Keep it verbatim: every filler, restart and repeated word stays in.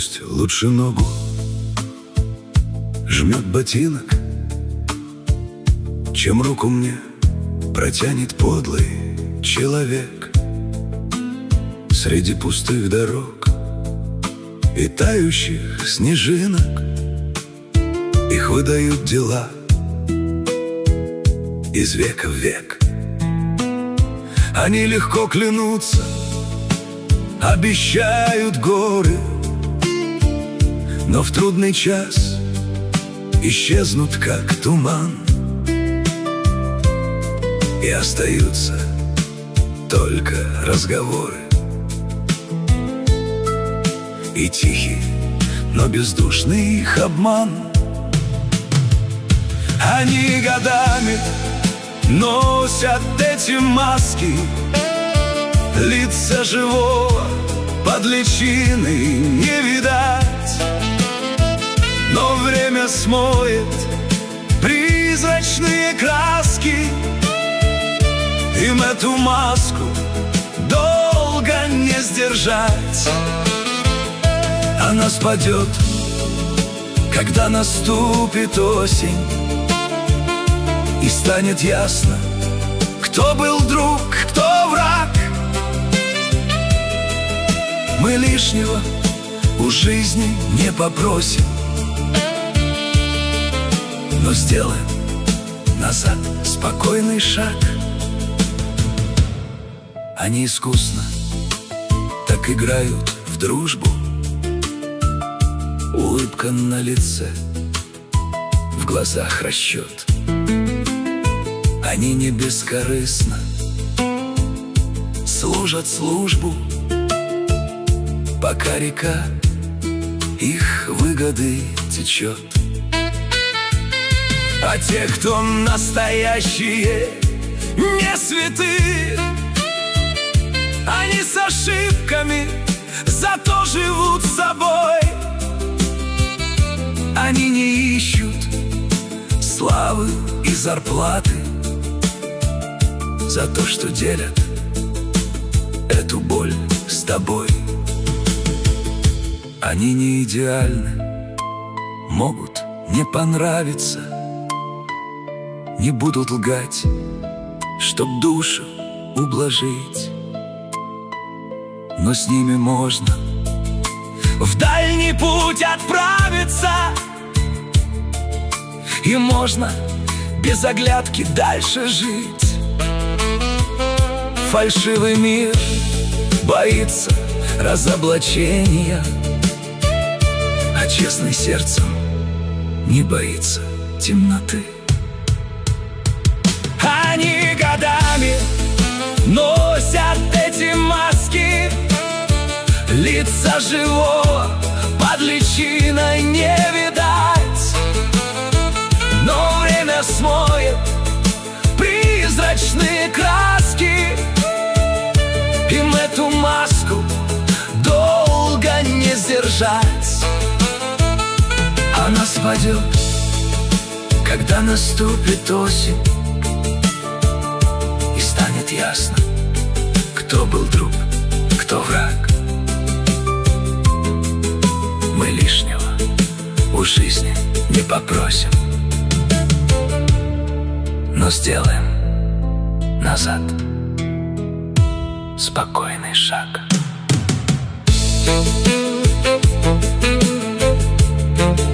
пусть лучше ногу жмет ботинок, чем руку мне протянет подлый человек. Среди пустых дорог и тающих снежинок их выдают дела из века в век. Они легко клянутся, обещают горы, но в трудный час исчезнут, как туман, и остаются только разговоры и тихий, но бездушный их обман. Они годами носят эти маски, лица живого под личиной не видать, но время смоет призрачные краски. Им эту маску долго не сдержать. Она спадет, когда наступит осень, и станет ясно, кто был друг, кто враг. Мы лишнего у жизни не попросим, но сделаем назад спокойный шаг. Они искусно так играют в дружбу, улыбка на лице, в глазах расчет. Они не бескорыстно служат службу, пока река их выгоды течет. А те, кто настоящие, не святые, они с ошибками, зато живут собой. Они не ищут славы и зарплаты за то, что делят эту боль с тобой. Они не идеальны, могут не понравиться, не будут лгать, чтоб душу ублажить. Но с ними можно в дальний путь отправиться, и можно без оглядки дальше жить. Фальшивый мир боится разоблачения, а честный сердцем не боится темноты. Они годами носят эти маски, лица живого под личиной не видать, но время смоет призрачные краски. Им эту маску долго не сдержать. Она спадет, когда наступит осень, и станет ясно, кто был друг, кто враг. Мы лишнего у жизни не попросим, но сделаем назад спокойный шаг.